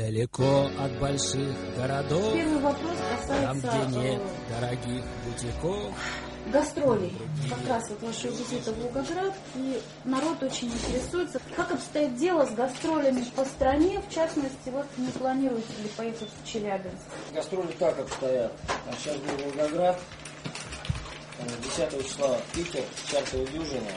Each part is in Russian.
Далеко от больших городов, Первый вопрос там, касается где нет дорогих бутиков. гастролей. Как раз вот вашего визита в Волгоград, и народ очень интересуется, как обстоит дело с гастролями по стране, в частности, вот не планируете ли поехать в Челябинск? Гастроли так обстоят. Сейчас был Волгоград, 10 числа Питер, чартовая дюжина,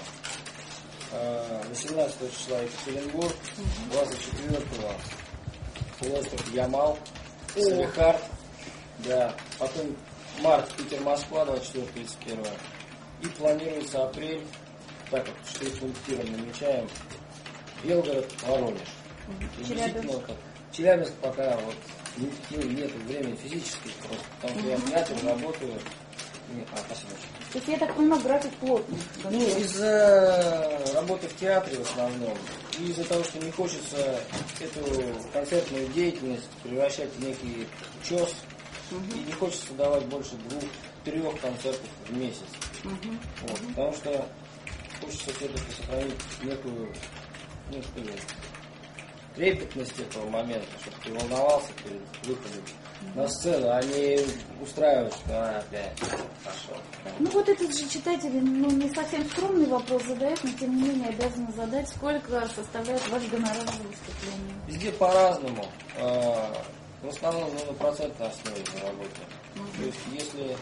18 числа Екатеринбург, 24-го остров Ямал, Салихард, да, потом март Питер-Москва, 24-31, и планируется апрель, так вот 4 пунктира намечаем, Белгород, Воронеж. Приблизительно как. Челябинск пока вот нет времени физически просто, потому что я в театре работаю. Спасибо. То есть, я так понимаю, график плотный. Ну, из-за работы в театре в основном, и из-за того, что не хочется эту концертную деятельность превращать в некий чес, и не хочется давать больше 2-3 концертов в месяц. Вот, потому что хочется все-таки сохранить некую, трепетность этого момента, чтобы ты волновался перед выходом на сцену, а не устраивать, что опять пошел. Ну вот этот же читатель, не совсем скромный вопрос задает, но тем не менее обязан задать, сколько составляет ваш гонорар за выступление? Везде по-разному. В основном на процентной основе работаю. То есть если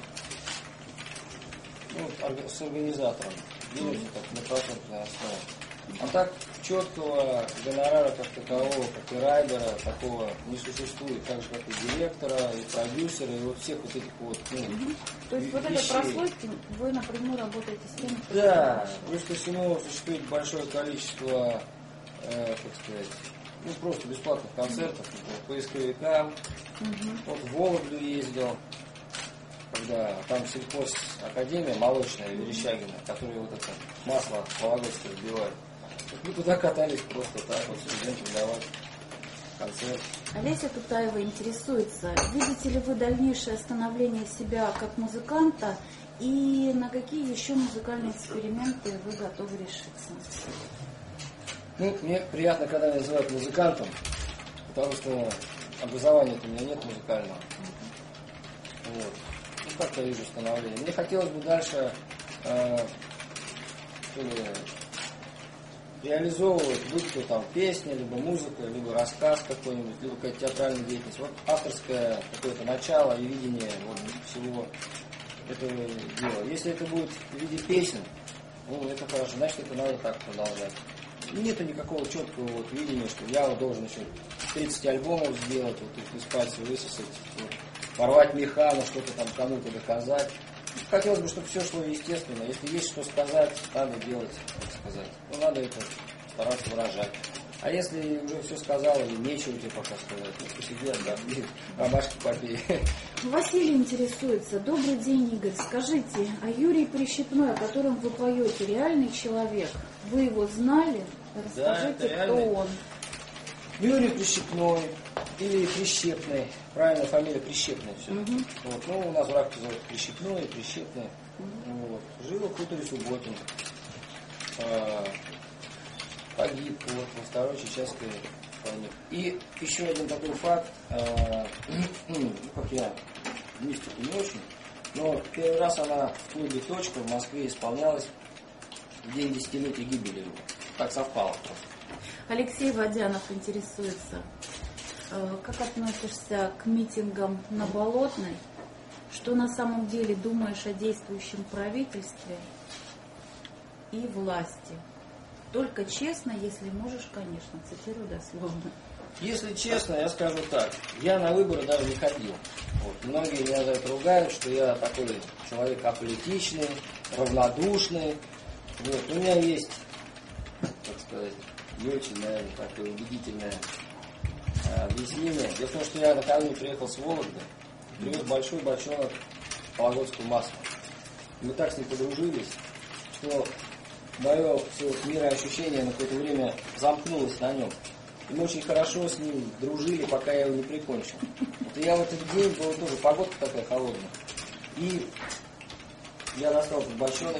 с организатором делаете так на процентной основе. А так четкого гонорара как такового, копирайтера, такого не существует, так же как и директора, и продюсера, и вот всех вот этих вот То есть вот этой прослойки вы напрямую работаете с теми, кто... Да, плюс ко всему существует большое количество, как сказать, просто бесплатных концертов, поисковикам. Вот в Вологду ездил, когда там сельхозакадемия молочная Верещагина, которая вот это масло вологодское разбивает. Мы туда катались просто так, вот студентам давать концерт. Олеся Тутаева интересуется, видите ли вы дальнейшее становление себя как музыканта и на какие еще музыкальные эксперименты вы готовы решиться? Мне приятно, когда меня называют музыкантом, потому что образования-то у меня нет музыкального. Вот. Как я вижу становление. Мне хотелось бы дальше реализовывать, будь то там песня, либо музыка, либо рассказ какой-нибудь, либо какая-то театральная деятельность. Вот авторское какое-то начало и видение вот всего этого дела. Если это будет в виде песен, это хорошо, значит это надо так продолжать. Нету никакого четкого вот видения, что я вот должен еще 30 альбомов сделать, вот их из пальца высосать, вот, порвать механу, что-то там кому-то доказать. Хотелось бы, чтобы все шло естественно. Если есть что сказать, надо делать, так сказать. Надо это стараться выражать. А если уже все сказал, или нечего тебе пока сказать, посиди, отдохни, ромашки попей. Василий интересуется. Добрый день, Игорь. Скажите, а Юрий Прищепной, о котором вы поете, реальный человек? Вы его знали? Расскажите, да, кто он. Юрий Прищепной или Прищепный. Правильно, фамилия Прищепная все. Вот. У нас в Раковке зовут Прищепной, Прищепный. Вот. Жил в хуторе Субботин. Погиб во Второй Чеченской войне. И еще один такой факт, как я в мистику не очень, но первый раз она в клубе «Точка» в Москве исполнялась в день десятилетия гибели его. Так совпало просто. Алексей Водянов интересуется. Как относишься к митингам на Болотной? Что на самом деле думаешь о действующем правительстве и власти? Только честно, если можешь, конечно, цитирую дословно. Если честно, я скажу так. Я на выборы даже не ходил. Вот. Многие меня за это ругают, что я такой человек аполитичный, равнодушный. Вот. У меня есть, так сказать, не очень, наверное, такое убедительное объяснение. Дело в том, что я накануне приехал с Вологды, привез большой бочонок вологодского масла. Мы так с ним подружились, что мое все мироощущение на какое-то время замкнулось на нем. И мы очень хорошо с ним дружили, пока я его не прикончил. Вот я в этот день, была тоже погодка такая холодная. И я достал этот бочоночек,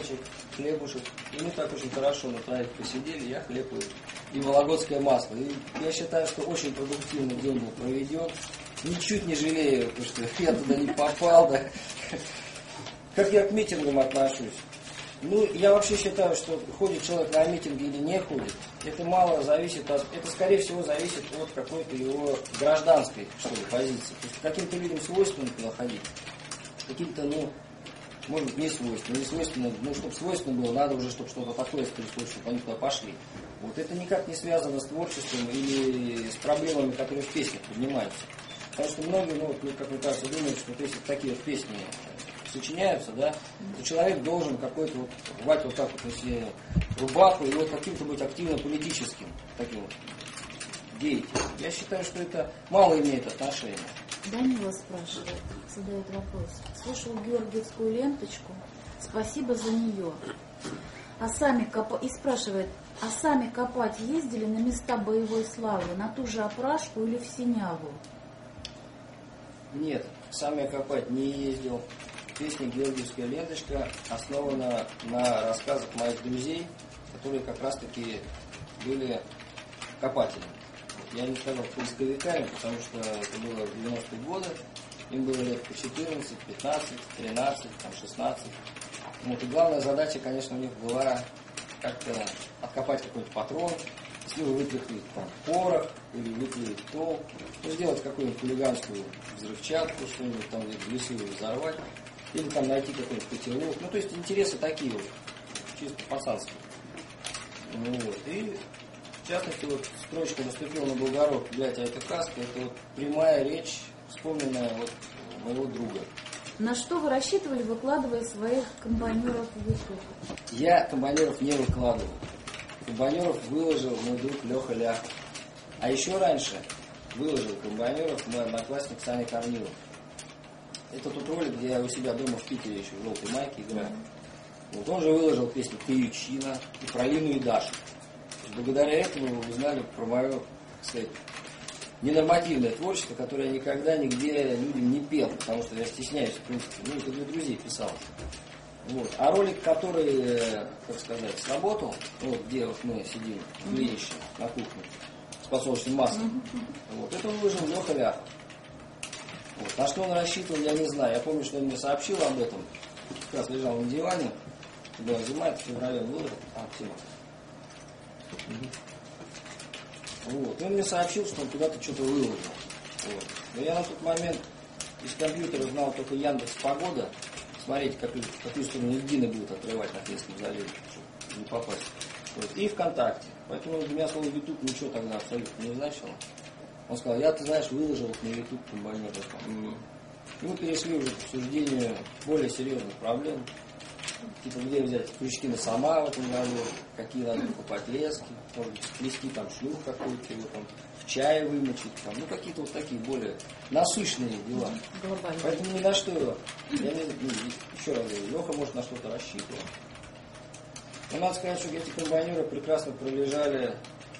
хлебушек. И мы так очень хорошо на троих посидели, я хлеб и вологодское масло. И я считаю, что очень продуктивный день был проведен. Ничуть не жалею, потому что я туда не попал. Да. Как я к митингам отношусь? Ну, я вообще считаю, что ходит человек на митинги или не ходит, это мало зависит от, это скорее всего зависит от какой-то его гражданской, что ли, позиции. То есть каким-то людям свойственно туда ходить, каким-то, ну, может быть, не свойственно. Не свойственно, ну, чтобы свойственно было, надо уже, чтобы что-то такое происходило, чтобы они туда пошли. Вот это никак не связано с творчеством или с проблемами, которые в песнях поднимаются. Потому что многие, ну, как мне кажется, думают, что если такие вот песни сочиняются, да, то человек должен какой-то вот рвать вот так вот на себе рубаху и вот каким-то быть активно политическим таким вот деятелем. Я считаю, что это мало имеет отношения. Данила спрашивает, задает вопрос. Слушал георгиевскую ленточку, спасибо за нее. И спрашивает, а сами копать ездили на места боевой славы, на ту же Опрашку или в Синяву? Нет, сам я копать не ездил. Песня «Георгиевская ленточка» основана на рассказах моих друзей, которые как раз-таки были копателями. Я не сказал поисковиками, потому что это было в 90-е годы. Им было лет по 14, 15, 13, 16. Вот. И главная задача, конечно, у них была как-то откопать какой-то патрон, если вы вытряхнули там порох или вытряхнули тол, ну, сделать какую-нибудь хулиганскую взрывчатку, что-нибудь там в лесу взорвать, или там найти какой-нибудь котелок. Ну, то есть интересы такие вот, чисто пацанские. Ну, вот. И в частности, вот строчка «Наступил на Болгород, блядь, а это каска», это вот прямая речь, вспомненная вот моего друга. На что вы рассчитывали, выкладывая своих комбайнеров в YouTube? Я комбайнеров не выкладывал. Комбайнеров выложил мой друг Леха Ляхов. А еще раньше выложил комбайнеров мой одноклассник Саня Корнилов. Это тот ролик, где я у себя дома в Питере еще в желтой майке играю. Вот он же выложил песни «Киючина» и про Лину и Дашу. Благодаря этому вы узнали про мое, так сказать, ненормативное творчество, которое я никогда нигде людям не пел, потому что я стесняюсь, в принципе. Ну, это для друзей писал. Вот. А ролик, который, как сказать, сработал, вот где вот мы сидим в Ленище на кухне с подсолнечным маслом, вот, это выложил Леха Ляхов. Вот. На что он рассчитывал, я не знаю. Я помню, что он мне сообщил об этом. Как раз лежал на диване. Была зима, это в феврале выложил. Тема. Вот. И он мне сообщил, что он куда-то что-то выложил. Вот. Но я на тот момент из компьютера знал только Яндекс.Погода. Смотрите, какую сторону Ильгина будет отрывать на Финском заливе, чтобы не попасть. Вот. И ВКонтакте. Поэтому для меня слово YouTube ничего тогда абсолютно не значило. Он сказал, я, ты знаешь, выложил на YouTube комбайнер. И мы перешли уже к обсуждению более серьезных проблем. Типа, где взять крючки на сама в этом году, какие надо покупать лески, может быть, плести там шлюх какой-то, его там в чае вымочить, там, ну какие-то вот такие более насущные дела. Глобально. Поэтому ни на что, я не, еще раз говорю, Леха может на что-то рассчитывать. Но надо сказать, что эти комбайнеры прекрасно пролежали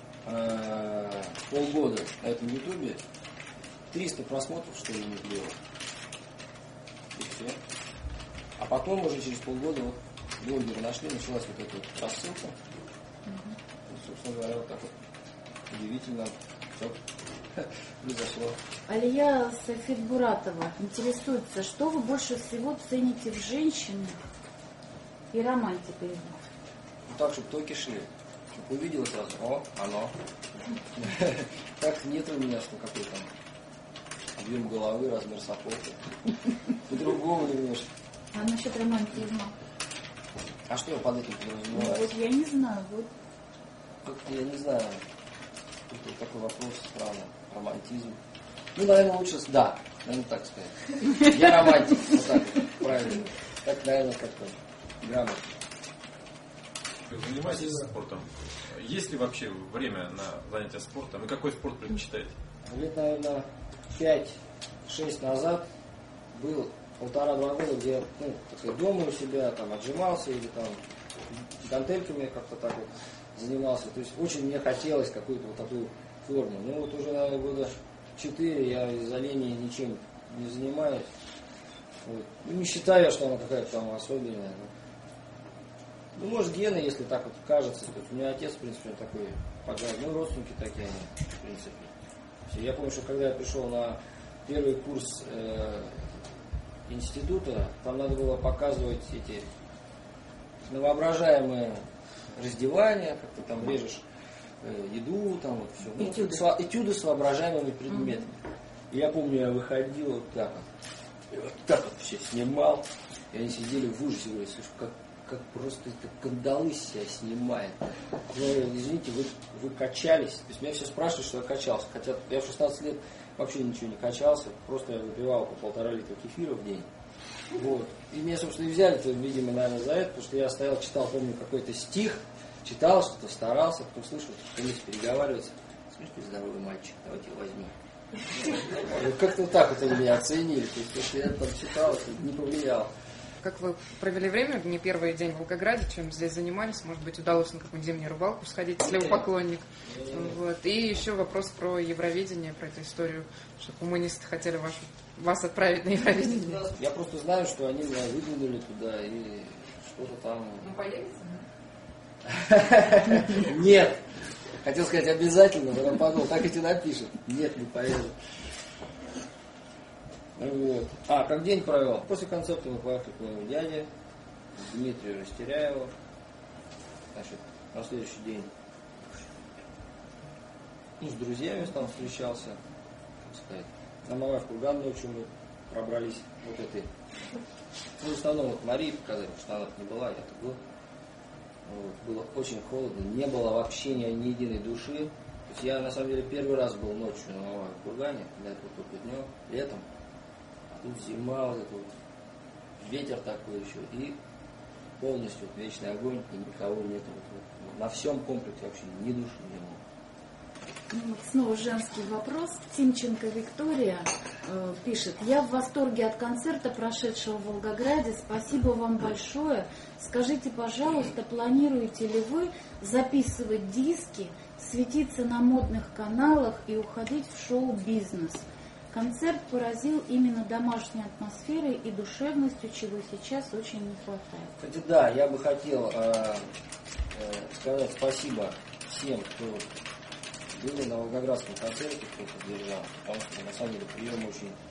полгода на этом ютубе, 300 просмотров, что ли, не было. И все. А потом уже через полгода вот блогеры нашли, началась вот эта вот рассылка. И, собственно говоря, вот так вот удивительно все произошло. Алия Сафитбуратова интересуется, что вы больше всего цените в женщине и романтикой? Ну так, чтобы токи шли. Чтобы увидела сразу, о, оно. Так нет у меня, что какой там объем головы, размер сапог. По-другому немножко. А насчет романтизма? А что я под этим Ну, подразумеваю? вот я не знаю. Вот. Как-то я не знаю. Тут такой вопрос странный. Романтизм. Ну, наверное, лучше, да, наверное, так сказать. Я романтик, вот так, правильно. Так, наверное, как-то грамотно. Занимаетесь спортом? Есть ли вообще время на занятия спортом? И какой спорт предпочитаете? Лет, наверное, 5-6 назад был 1,5-2 года, где я, ну, так сказать, дома у себя там отжимался или там гантельками как-то так вот занимался. То есть очень мне хотелось какую-то вот такую форму. Ну вот уже, наверное, года 4 я из-за лени ничем не занимаюсь. Вот. Ну, не считаю, что она какая-то там особенная. Ну, может, гены, если так вот кажется. То есть у меня отец, в принципе, он такой пожар. Ну, родственники такие они, в принципе. Все. Я помню, что когда я пришел на первый курс института, там надо было показывать эти воображаемые раздевания, как ты там режешь еду, там вот все. Ну, этюды с воображаемыми предметами. И я помню, я выходил вот так вот. И вот так вот все снимал. И они сидели в ужасе, говорят, слушай, как просто это кандалы себя снимает. Я говорю, извините, вы качались. То есть меня все спрашивают, что я качался. Хотя я в 16 лет вообще ничего не качался. Просто я выпивал по 1,5 литра кефира в день. Вот. И меня, собственно, и взяли-то, видимо, наверное, за это, потому что я стоял, читал, помню, какой-то стих, читал что-то, старался, потом слышал, что вместе переговариваются. Слушайте, здоровый мальчик, давайте его возьмем. Вот как-то так вот они меня оценили. То есть, если я там читал, это не повлияло. Как вы провели время, не первый день в Волгограде, чем здесь занимались? Может быть, удалось на какую-нибудь зимнюю рыбалку сходить, если вы поклонник. Вот. И еще вопрос про Евровидение, про эту историю, что коммунисты хотели вас отправить на Евровидение. Я просто знаю, что они меня выдвинули туда и что-то там... Ну, поедете? Нет. Хотел сказать обязательно, но подумал, так и тебе напишет. Нет, не поеду. Вот. Как день провел? После концерта мы поехали к моему дяде, Дмитрию Растеряеву. Значит, на следующий день с друзьями там встречался, так сказать. На Мамаев курган ночью мы пробрались вот этой. Ну, в основном вот Марии показали, потому что она не была, я-то был. Вот. Было очень холодно, не было вообще ни единой души. То есть я на самом деле первый раз был ночью на Мамаев кургане, до этого только днем, летом. Тут зима, вот этот вот ветер такой еще, и полностью вот вечный огонь, и никого нет. Вот, на всем комплексе вообще ни души не было. Ну, снова женский вопрос. Тимченко Виктория пишет: я в восторге от концерта, прошедшего в Волгограде. Спасибо вам большое. Скажите, пожалуйста, планируете ли вы записывать диски, светиться на модных каналах и уходить в шоу-бизнес? Концерт поразил именно домашней атмосферой и душевностью, чего сейчас очень не хватает. Кстати, да, я бы хотел сказать спасибо всем, кто был на волгоградском концерте, кто поддержал, потому что на самом деле прием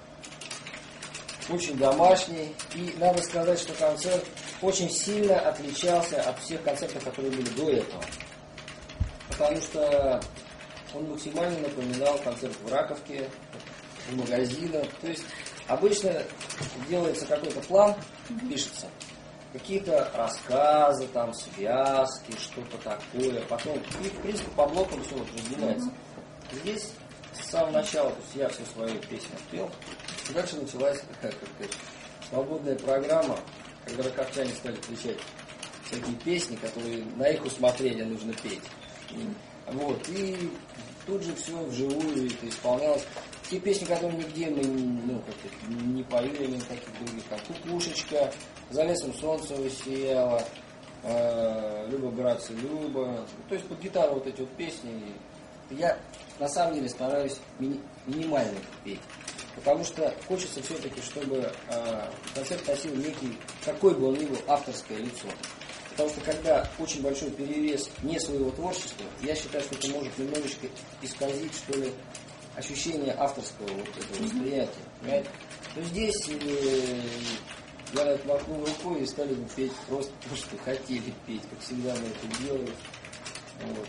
очень домашний. И надо сказать, что концерт очень сильно отличался от всех концертов, которые были до этого. Потому что он максимально напоминал концерт в Раковке, в магазинах. То есть обычно делается какой-то план, пишется, какие-то рассказы, там, связки, что-то такое. Потом, и в принципе по блокам все вот разделяется. Здесь с самого начала, то есть я все свои песни спел, и дальше началась как свободная программа, когда раковчане стали включать всякие песни, которые на их усмотрение нужно петь. Вот, и тут же все вживую это исполнялось. Те песни, которые нигде мы не поют, ни каких других, как «Кукушечка», «За лесом солнце высияло», «Люба, братцы, Люба». То есть под гитару вот эти вот песни. Я на самом деле стараюсь минимально петь. Потому что хочется все-таки, чтобы концерт носил некий, какой бы он ни был, авторское лицо. Потому что когда очень большой перевес не своего творчества, я считаю, что это может немножечко исказить, что ли, ощущение авторского вот этого восприятия. Понимаете? Но здесь я на это махнул рукой и стали бы петь просто то, что хотели петь, как всегда мы это делали. Вот,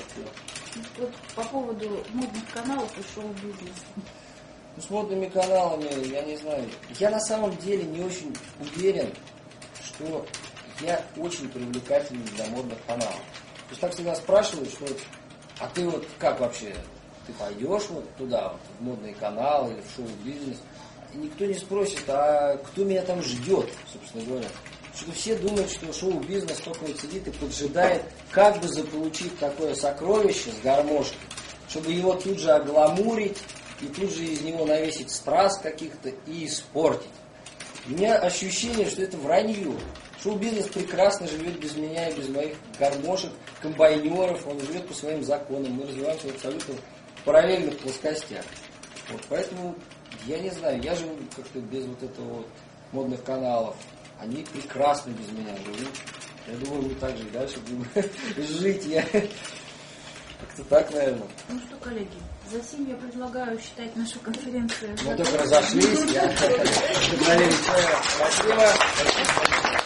вот по поводу модных каналов и шоу-бизнеса. Ну, с модными каналами, я не знаю. Я на самом деле не очень уверен, что я очень привлекательный для модных каналов. То есть так всегда спрашивают, что а ты вот как вообще, ты пойдешь вот туда, вот, в модный канал или в шоу-бизнес, и никто не спросит, а кто меня там ждет, собственно говоря. Что все думают, что шоу-бизнес только вот сидит и поджидает, как бы заполучить такое сокровище с гармошкой, чтобы его тут же огламурить и тут же из него навесить страз каких-то и испортить. У меня ощущение, что это вранье. Шоу-бизнес прекрасно живет без меня и без моих гармошек, комбайнеров, он живет по своим законам, мы развиваемся в абсолютно параллельных плоскостях. Вот, поэтому, я не знаю, я живу как-то без вот этого вот модных каналов. Они прекрасно без меня живут. Я думаю, вы так же и дальше будем жить. Я как-то так, наверное. Ну что, коллеги, затем я предлагаю считать нашу конференцию. Мы только разошлись. Я... Спасибо.